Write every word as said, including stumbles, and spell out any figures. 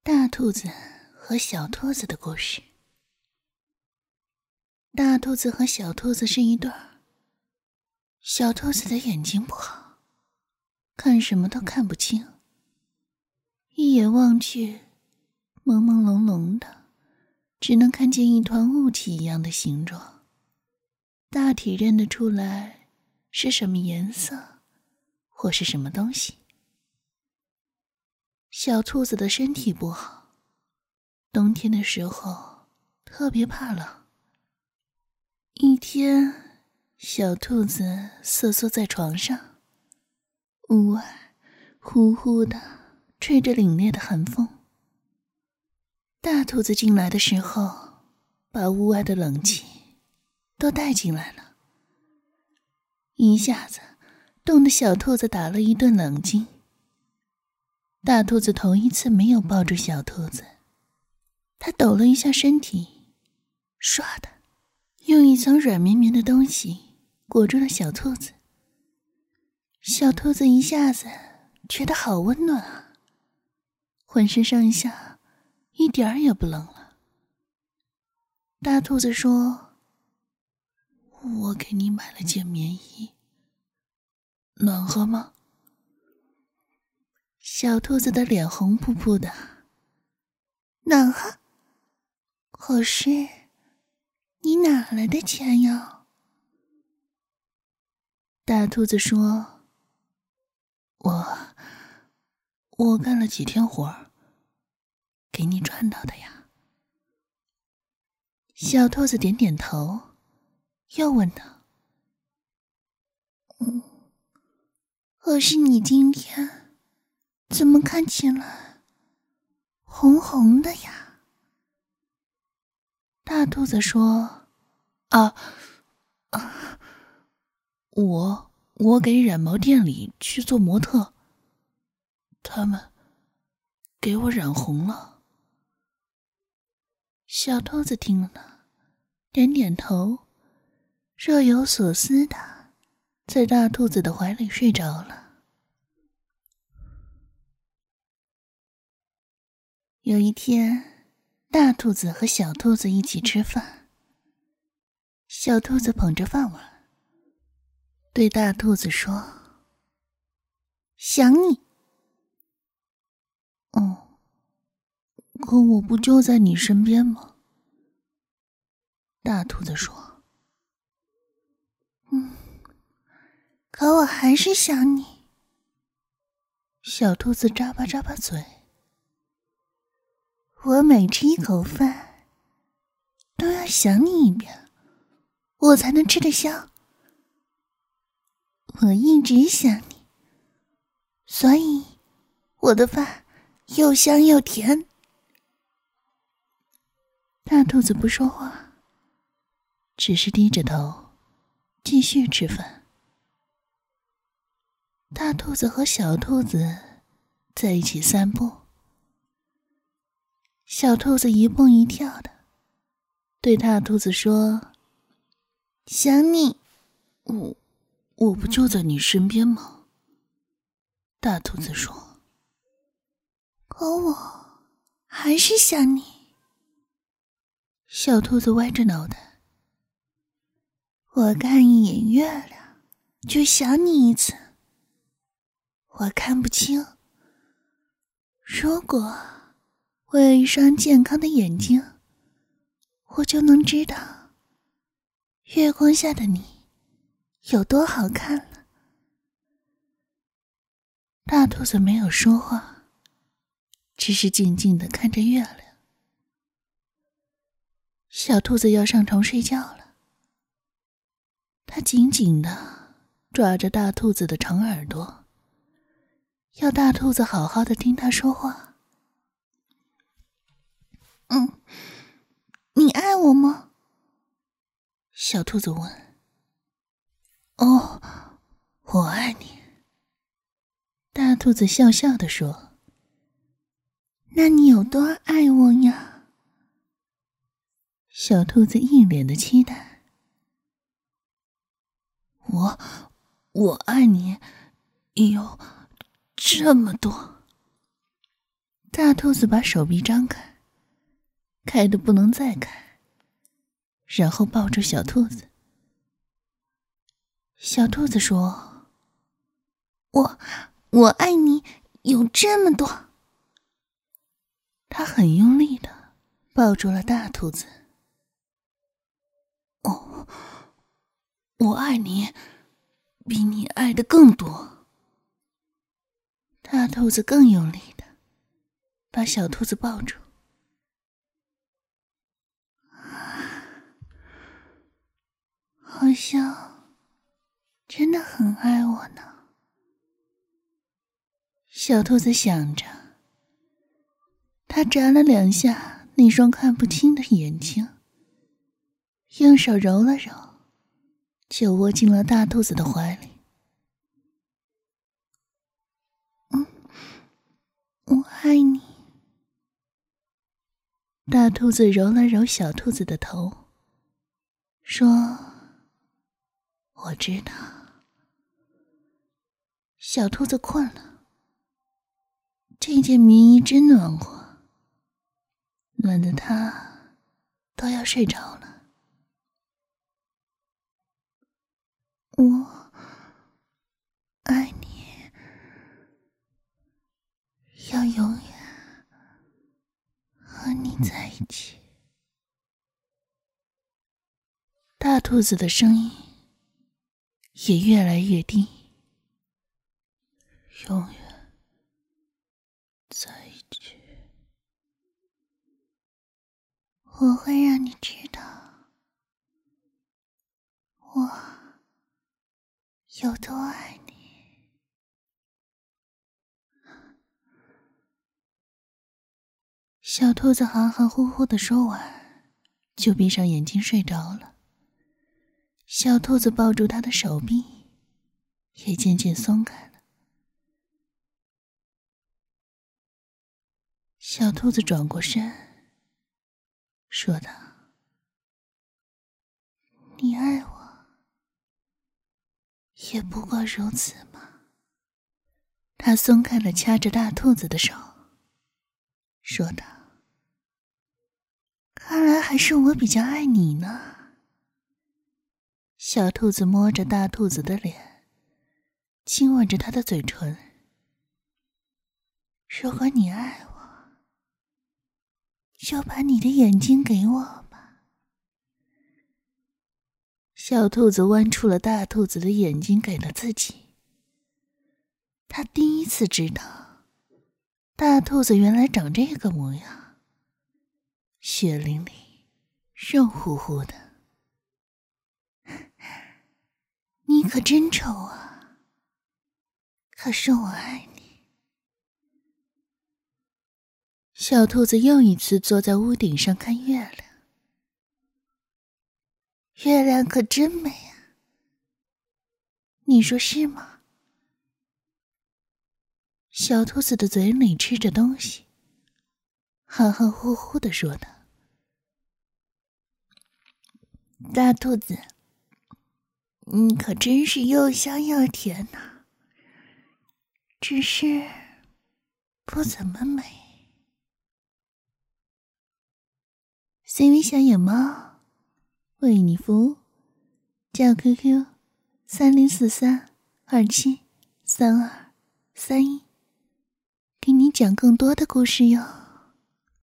大兔子和小兔子的故事。大兔子和小兔子是一对儿。小兔子的眼睛不好，看什么都看不清，一眼望去朦朦胧胧的，只能看见一团雾气一样的形状，大体认得出来是什么颜色或是什么东西。小兔子的身体不好，冬天的时候特别怕冷。一天，小兔子瑟缩在床上，屋外呼呼的吹着凛冽的寒风。大兔子进来的时候，把屋外的冷气都带进来了，一下子冻得小兔子打了一顿冷惊。大兔子头一次没有抱住小兔子，它抖了一下身体，唰的用一层软绵绵的东西裹住了小兔子。小兔子一下子觉得好温暖啊，浑身上下一点儿也不冷了。大兔子说：“我给你买了件棉衣，暖和吗？”小兔子的脸红扑扑的。暖和。可是你哪来的钱呀？大兔子说：“我我干了几天活儿，给你赚到的呀。”小兔子点点头，又问道：“嗯，可是你今天怎么看起来红红的呀？”大兔子说：“啊啊，我我给染毛店里去做模特，他们给我染红了。”小兔子听了，点点头，若有所思的在大兔子的怀里睡着了。有一天，大兔子和小兔子一起吃饭。小兔子捧着饭碗，对大兔子说：“想你。”“哦，可我不就在你身边吗？”大兔子说。“嗯，可我还是想你。”小兔子咂巴咂巴嘴。“我每吃一口饭，都要想你一遍，我才能吃得香。我一直想你，所以我的饭又香又甜。”大兔子不说话，只是低着头继续吃饭。大兔子和小兔子在一起散步。小兔子一蹦一跳的对大兔子说：“想你。”“我我不就在你身边吗？”大兔子说。“可我还是想你。”小兔子歪着脑袋。“我看一眼月亮就想你一次。我看不清，如果我有一双健康的眼睛，我就能知道月光下的你有多好看了。”大兔子没有说话，只是静静地看着月亮。小兔子要上床睡觉了，它紧紧地抓着大兔子的长耳朵，要大兔子好好的听它说话。“嗯，你爱我吗？”小兔子问。“哦，我爱你。”大兔子笑笑地说。“那你有多爱我呀？”小兔子一脸的期待。“我我爱你有这么多。” 大兔子把手臂张开，开得不能再开，然后抱住小兔子。小兔子说：我我爱你有这么多。他很用力地抱住了大兔子。哦，我爱你比你爱的更多。大兔子更用力地把小兔子抱住。好像真的很爱我呢。小兔子想着，他眨了两下那双看不清的眼睛，用手揉了揉，就窝进了大兔子的怀里。嗯，我爱你。大兔子揉了揉小兔子的头，说：我知道。小兔子困了，这件棉衣真暖和，暖得它都要睡着了。我爱你，要永远和你在一起。大兔子的声音也越来越低。永远在一起。我会让你知道，我有多爱你。小兔子含含糊糊地说完，就闭上眼睛睡着了。小兔子抱住它的手臂也渐渐松开了。小兔子转过身，说道：你爱我，也不过如此嘛。他松开了掐着大兔子的手，说道：看来还是我比较爱你呢。小兔子摸着大兔子的脸，亲吻着它的嘴唇。如果你爱我，就把你的眼睛给我吧。小兔子弯出了大兔子的眼睛给了自己。它第一次知道，大兔子原来长这个模样，血淋淋，肉乎乎的。你可真丑啊，可是我爱你。小兔子又一次坐在屋顶上看月亮。月亮可真美啊，你说是吗？小兔子的嘴里吃着东西，含含糊糊地说道：大兔子，你可真是又香又甜呐，只是不怎么美。C V 小野猫为你服务，叫 Q Q 三零四三二七三二三一，给你讲更多的故事哟。